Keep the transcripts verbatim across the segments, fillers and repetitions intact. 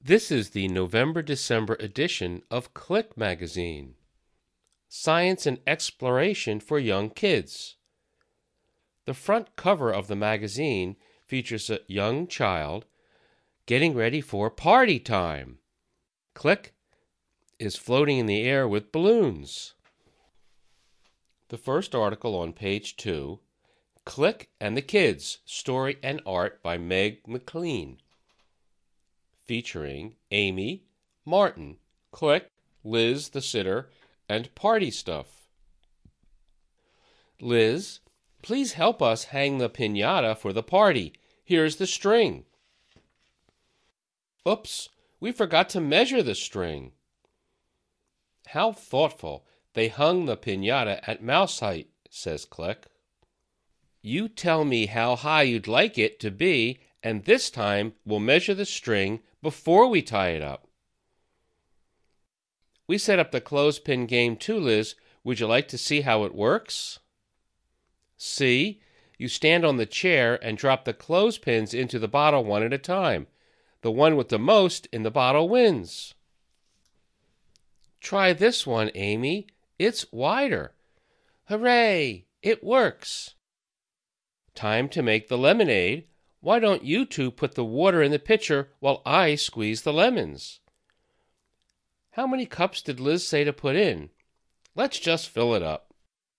This is the November-December edition of Click Magazine, Science and Exploration for Young Kids. The front cover of the magazine features a young child getting ready for party time. Click is floating in the air with balloons. The first article on page two, Click and the Kids, Story and Art by Meg McLean, featuring Amy, Martin, Click, Liz the sitter, and Party Stuff. Liz, please help us hang the piñata for the party. Here's the string. Oops, we forgot to measure the string. How thoughtful. They hung the piñata at mouse height, says Click. You tell me how high you'd like it to be, and this time we'll measure the string before we tie it up. We set up the clothespin game too, Liz. Would you like to see how it works? See, you stand on the chair and drop the clothespins into the bottle one at a time. The one with the most in the bottle wins. Try this one, Amy. It's wider. Hooray! It works. Time to make the lemonade. Why don't you two put the water in the pitcher while I squeeze the lemons? How many cups did Liz say to put in? Let's just fill it up.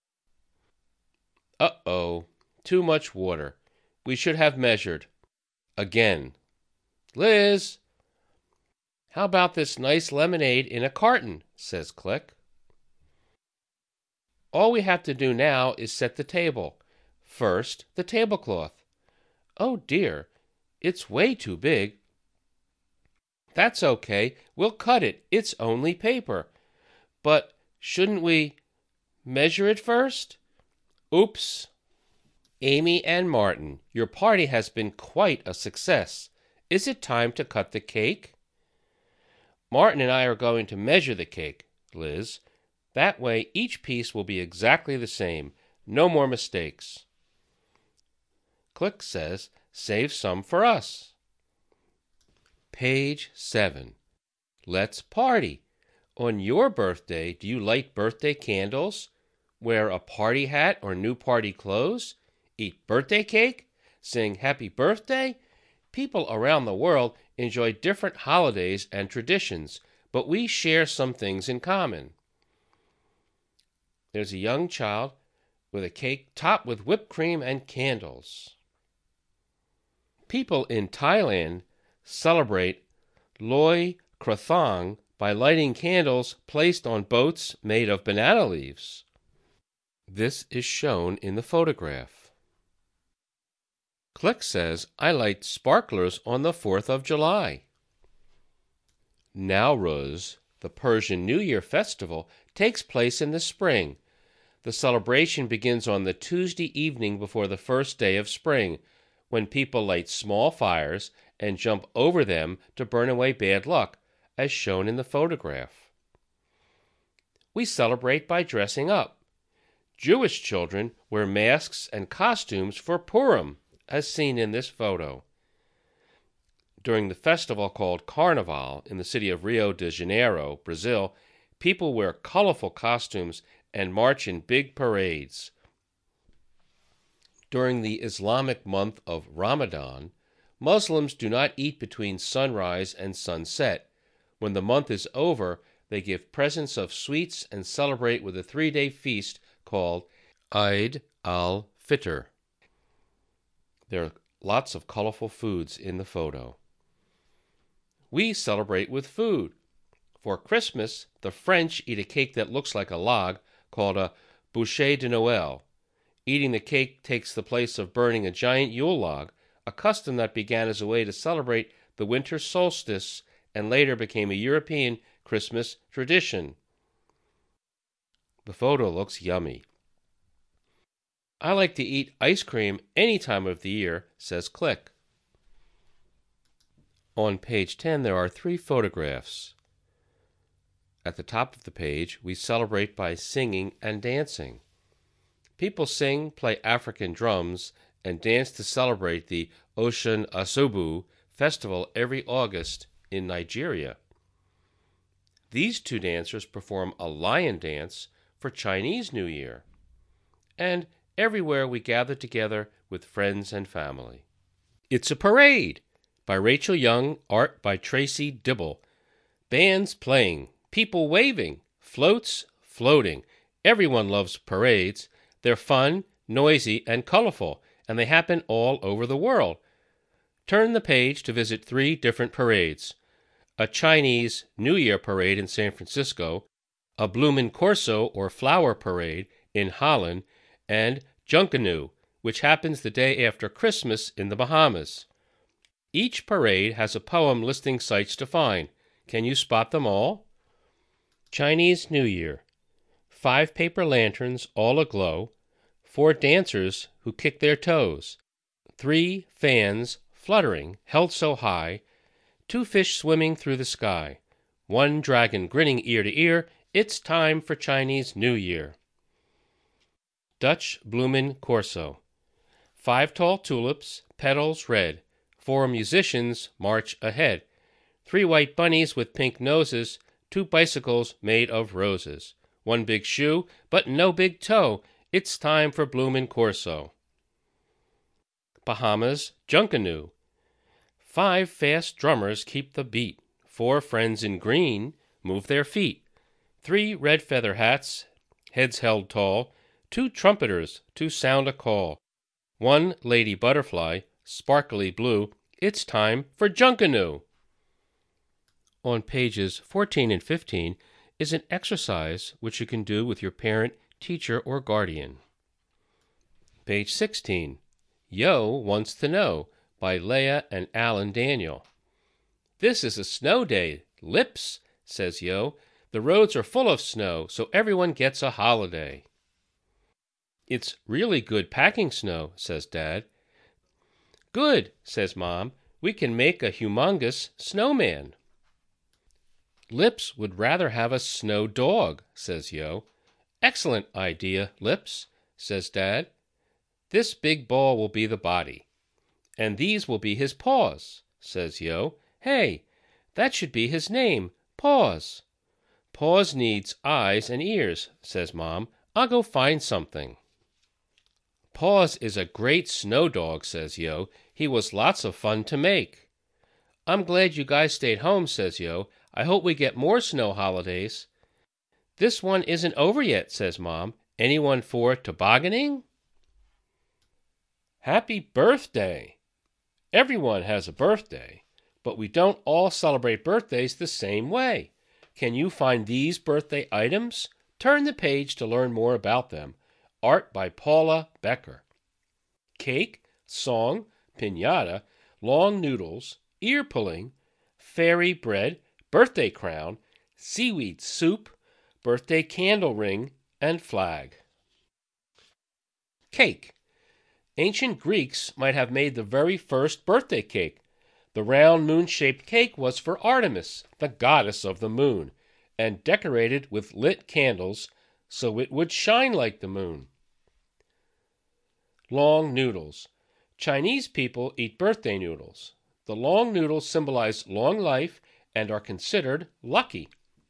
Uh-oh, too much water. We should have measured. Again. Liz! How about this nice lemonade in a carton, says Click. All we have to do now is set the table. First, the tablecloth. Oh dear, it's way too big. That's okay, we'll cut it. It's only paper. But shouldn't we measure it first? Oops. Amy and Martin, your party has been quite a success. Is it time to cut the cake? Martin and I are going to measure the cake, Liz. That way each piece will be exactly the same. No more mistakes. Click says, save some for us. Page seven. Let's party. On your birthday, do you light birthday candles? Wear a party hat or new party clothes? Eat birthday cake? Sing happy birthday? People around the world enjoy different holidays and traditions, but we share some things in common. There's a young child with a cake topped with whipped cream and candles. People in Thailand celebrate Loy Krathong by lighting candles placed on boats made of banana leaves. This is shown in the photograph. Click says, I light sparklers on the fourth of July. Nowruz, the Persian New Year festival, takes place in the spring. The celebration begins on the Tuesday evening before the first day of spring, when people light small fires and jump over them to burn away bad luck, as shown in the photograph. We celebrate by dressing up. Jewish children wear masks and costumes for Purim, as seen in this photo. During the festival called Carnival in the city of Rio de Janeiro, Brazil, people wear colorful costumes and march in big parades. During the Islamic month of Ramadan, Muslims do not eat between sunrise and sunset. When the month is over, they give presents of sweets and celebrate with a three-day feast called Eid al-Fitr. There are lots of colorful foods in the photo. We celebrate with food. For Christmas, the French eat a cake that looks like a log called a bûcher de Noël. Eating the cake takes the place of burning a giant Yule log, a custom that began as a way to celebrate the winter solstice and later became a European Christmas tradition. The photo looks yummy. I like to eat ice cream any time of the year, says Click. On page ten there are three photographs. At the top of the page, we celebrate by singing and dancing. People sing, play African drums, and dance to celebrate the Osun Osogbo festival every August in Nigeria. These two dancers perform a lion dance for Chinese New Year. And everywhere we gather together with friends and family. It's a Parade by Rachel Young, art by Tracy Dibble. Bands playing, people waving, floats floating. Everyone loves parades. They're fun, noisy, and colorful, and they happen all over the world. Turn the page to visit three different parades. A Chinese New Year parade in San Francisco, a Bloomin' Corso or Flower Parade in Holland, and Junkanoo, which happens the day after Christmas in the Bahamas. Each parade has a poem listing sites to find. Can you spot them all? Chinese New Year. Five paper lanterns all aglow. Four dancers who kick their toes. Three fans fluttering, held so high. Two fish swimming through the sky. One dragon grinning ear to ear. It's time for Chinese New Year. Dutch Bloomin' Corso. Five tall tulips, petals red. Four musicians march ahead. Three white bunnies with pink noses. Two bicycles made of roses. One big shoe, but no big toe. It's time for Bloomin' Corso. Bahamas Junkanoo. Five fast drummers keep the beat. Four friends in green move their feet. Three red feather hats, heads held tall. Two trumpeters to sound a call. One lady butterfly, sparkly blue. It's time for Junkanoo. On pages fourteen and fifteen is an exercise which you can do with your parent, teacher, or guardian. Page sixteen. Yo Wants to Know by Leah and Alan Daniel. This is a snow day, Lips, says Yo. The roads are full of snow, so everyone gets a holiday. It's really good packing snow, says Dad. Good, says Mom. We can make a humongous snowman. Lips would rather have a snow dog, says Yo. Excellent idea, Lips, says Dad. This big ball will be the body. And these will be his paws, says Yo. Hey, that should be his name, Paws. Paws needs eyes and ears, says Mom. I'll go find something. Paws is a great snow dog, says Yo. He was lots of fun to make. I'm glad you guys stayed home, says Yo. I hope we get more snow holidays. This one isn't over yet, says Mom. Anyone for tobogganing? Happy birthday! Everyone has a birthday, but we don't all celebrate birthdays the same way. Can you find these birthday items? Turn the page to learn more about them. Art by Paula Becker. Cake, song, piñata, long noodles, ear pulling, fairy bread, birthday crown, seaweed soup, birthday candle ring, and flag. Cake. Ancient Greeks might have made the very first birthday cake. The round moon-shaped cake was for Artemis, the goddess of the moon, and decorated with lit candles so it would shine like the moon. Long noodles. Chinese people eat birthday noodles. The long noodles symbolize long life and are considered lucky.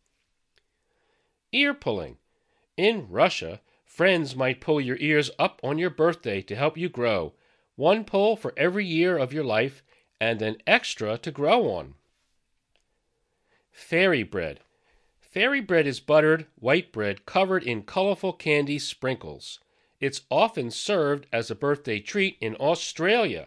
Ear pulling. In Russia, friends might pull your ears up on your birthday to help you grow. One pull for every year of your life and an extra to grow on. Fairy bread. Fairy bread is buttered white bread covered in colorful candy sprinkles. It's often served as a birthday treat in Australia.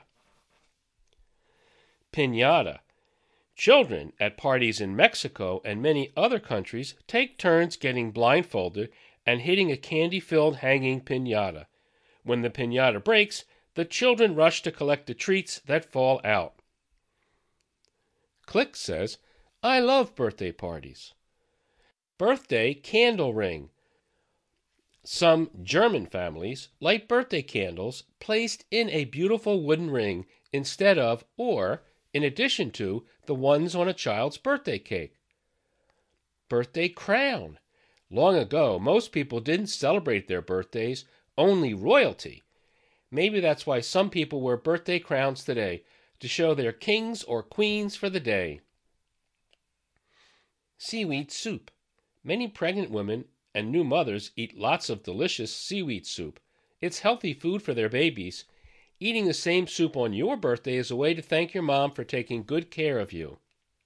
Piñata. Children at parties in Mexico and many other countries take turns getting blindfolded and hitting a candy-filled hanging piñata. When the piñata breaks, the children rush to collect the treats that fall out. Click says, I love birthday parties. Birthday candle ring. Some German families light birthday candles placed in a beautiful wooden ring instead of, or in addition to, the ones on a child's birthday cake. Birthday crown. Long ago, most people didn't celebrate their birthdays, only royalty. Maybe that's why some people wear birthday crowns today, to show they're kings or queens for the day. Seaweed soup. Many pregnant women and new mothers eat lots of delicious seaweed soup. It's healthy food for their babies. Eating the same soup on your birthday is a way to thank your mom for taking good care of you.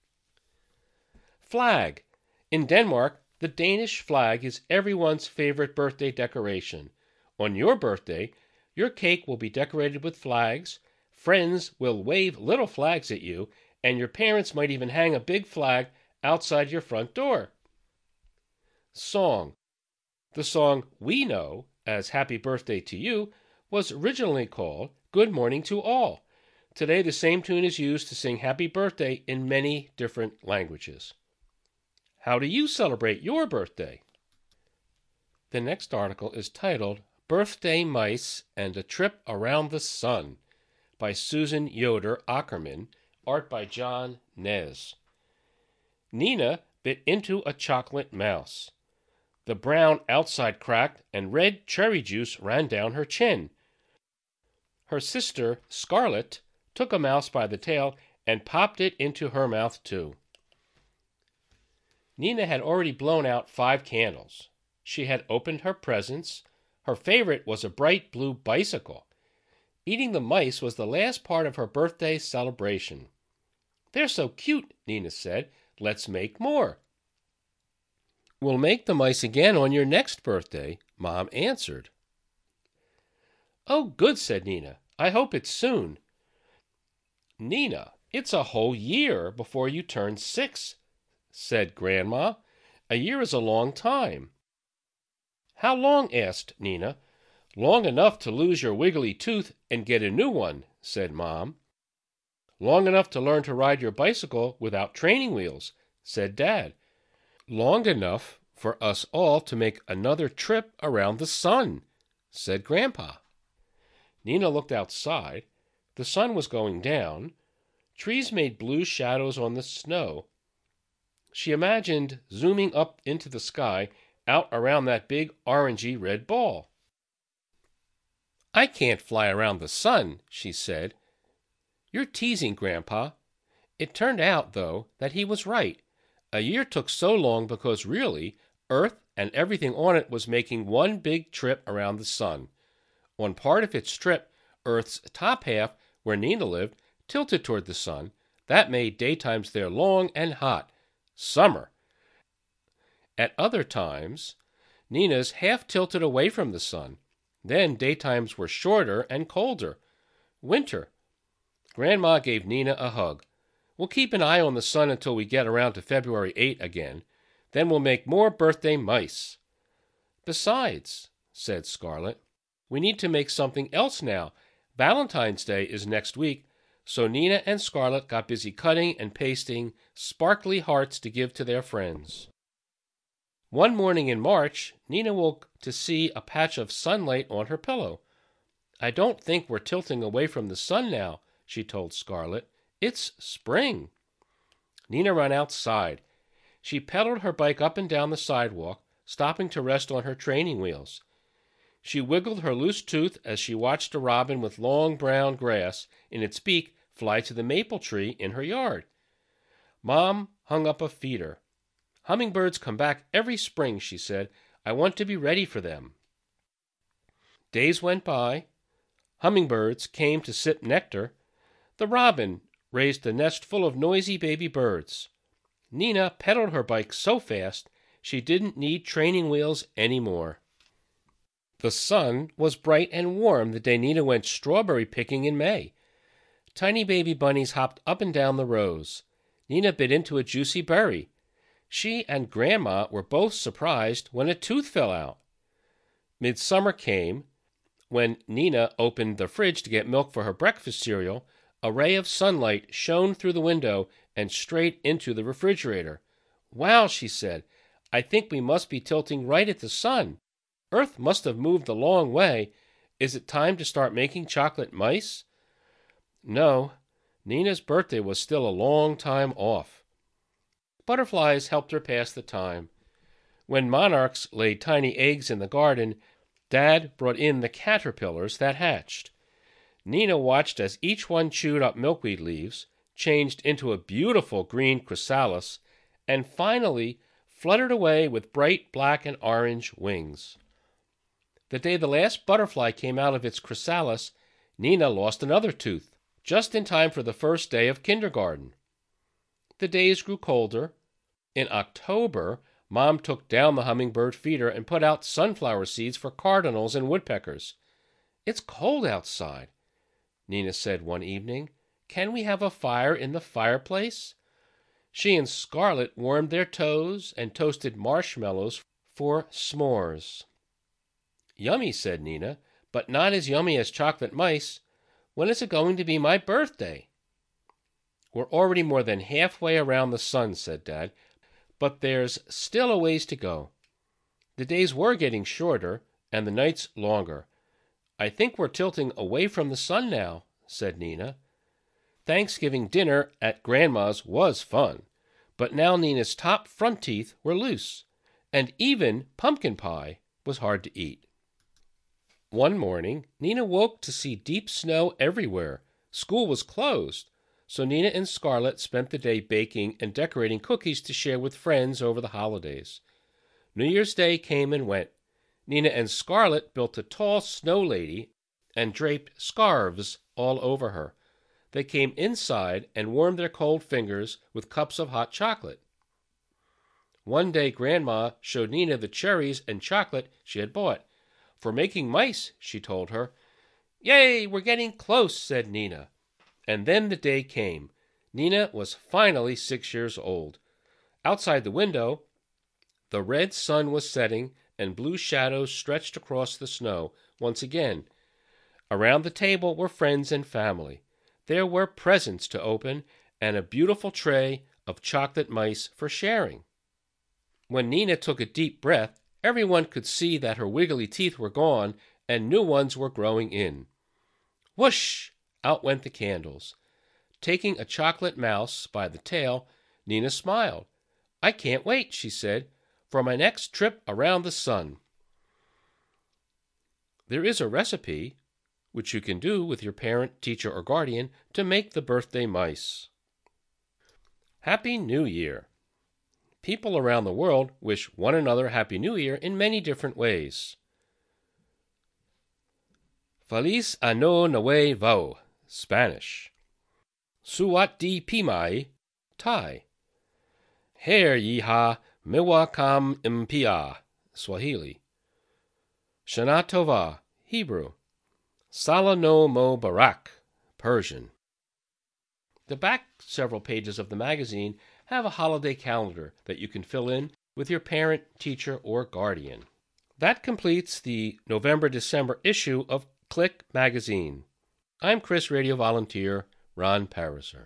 Flag. In Denmark, the Danish flag is everyone's favorite birthday decoration. On your birthday, your cake will be decorated with flags, friends will wave little flags at you, and your parents might even hang a big flag outside your front door. Song. The song we know as Happy Birthday to You was originally called Good Morning to All. Today, the same tune is used to sing Happy Birthday in many different languages. How do you celebrate your birthday? The next article is titled Birthday Mice and a Trip Around the Sun by Susan Yoder Ackerman, art by John Nez. Nina bit into a chocolate mouse. The brown outside cracked and red cherry juice ran down her chin. Her sister, Scarlet, took a mouse by the tail and popped it into her mouth too. Nina had already blown out five candles. She had opened her presents. Her favorite was a bright blue bicycle. Eating the mice was the last part of her birthday celebration. "They're so cute," Nina said. "Let's make more." "We'll make the mice again on your next birthday," Mom answered. "Oh, good," said Nina. "I hope it's soon." "Nina, it's a whole year before you turn six," said Grandma. "A year is a long time." "How long?" asked Nina. "Long enough to lose your wiggly tooth and get a new one," said Mom. "Long enough to learn to ride your bicycle without training wheels," said Dad. "Long enough for us all to make another trip around the sun," said Grandpa. Nina looked outside. The sun was going down. Trees made blue shadows on the snow. She imagined zooming up into the sky, out around that big orangey red ball. "I can't fly around the sun," she said. "You're teasing, Grandpa." It turned out, though, that he was right. A year took so long because really, Earth and everything on it was making one big trip around the sun. On part of its trip, Earth's top half, where Nina lived, tilted toward the sun. That made daytimes there long and hot. Summer. At other times, Nina's half tilted away from the sun. Then daytimes were shorter and colder. Winter. Grandma gave Nina a hug. "We'll keep an eye on the sun until we get around to February eighth again. Then we'll make more birthday mice." "Besides," said Scarlet, "we need to make something else now. Valentine's Day is next week." So Nina and Scarlet got busy cutting and pasting sparkly hearts to give to their friends. One morning in March, Nina woke to see a patch of sunlight on her pillow. "I don't think we're tilting away from the sun now," she told Scarlet. "It's spring." Nina ran outside. She pedaled her bike up and down the sidewalk, stopping to rest on her training wheels. She wiggled her loose tooth as she watched a robin with long brown grass in its beak fly to the maple tree in her yard. Mom hung up a feeder. "Hummingbirds come back every spring," she said. "I want to be ready for them." Days went by. Hummingbirds came to sip nectar. The robin raised a nest full of noisy baby birds. Nina pedaled her bike so fast she didn't need training wheels anymore. The sun was bright and warm the day Nina went strawberry picking in May. Tiny baby bunnies hopped up and down the rows. Nina bit into a juicy berry. She and Grandma were both surprised when a tooth fell out. Midsummer came. When Nina opened the fridge to get milk for her breakfast cereal, a ray of sunlight shone through the window and straight into the refrigerator. "Wow," she said, "I think we must be tilting right at the sun. Earth must have moved a long way. Is it time to start making chocolate mice?" No, Nina's birthday was still a long time off. Butterflies helped her pass the time. When monarchs laid tiny eggs in the garden, Dad brought in the caterpillars that hatched. Nina watched as each one chewed up milkweed leaves, changed into a beautiful green chrysalis, and finally fluttered away with bright black and orange wings. The day the last butterfly came out of its chrysalis, Nina lost another tooth, just in time for the first day of kindergarten. The days grew colder. In October, Mom took down the hummingbird feeder and put out sunflower seeds for cardinals and woodpeckers. "It's cold outside," Nina said one evening. "Can we have a fire in the fireplace?" She and Scarlet warmed their toes and toasted marshmallows for s'mores. "Yummy," said Nina, "but not as yummy as chocolate mice. When is it going to be my birthday?" "We're already more than halfway around the sun," said Dad, "but there's still a ways to go. The days were getting shorter and the nights longer. I think we're tilting away from the sun now," said Nina. Thanksgiving dinner at Grandma's was fun, but now Nina's top front teeth were loose, and even pumpkin pie was hard to eat. One morning, Nina woke to see deep snow everywhere. School was closed, so Nina and Scarlet spent the day baking and decorating cookies to share with friends over the holidays. New Year's Day came and went. Nina and Scarlet built a tall snow lady and draped scarves all over her. They came inside and warmed their cold fingers with cups of hot chocolate. One day Grandma showed Nina the cherries and chocolate she had bought. "For making mice," she told her. "Yay, we're getting close," said Nina. And then the day came. Nina was finally six years old. Outside the window, the red sun was setting and blue shadows stretched across the snow once again. Around the table were friends and family. There were presents to open and a beautiful tray of chocolate mice for sharing. When Nina took a deep breath, everyone could see that her wiggly teeth were gone and new ones were growing in. Whoosh! Out went the candles. Taking a chocolate mouse by the tail, Nina smiled. "I can't wait," she said, "for my next trip around the sun." There is a recipe, which you can do with your parent, teacher, or guardian, to make the birthday mice. Happy New Year! People around the world wish one another Happy New Year in many different ways. Feliz Año Nuevo, Spanish. Suwat di Pimai, Thai. Her Yiha Miwakam Impia, Swahili. Shana Tova, Hebrew. Sala no Mubarak, Persian. The back several pages of the magazine have a holiday calendar that you can fill in with your parent, teacher, or guardian. That completes the November-December issue of Click Magazine. I'm Chris Radio Volunteer Ron Pariser.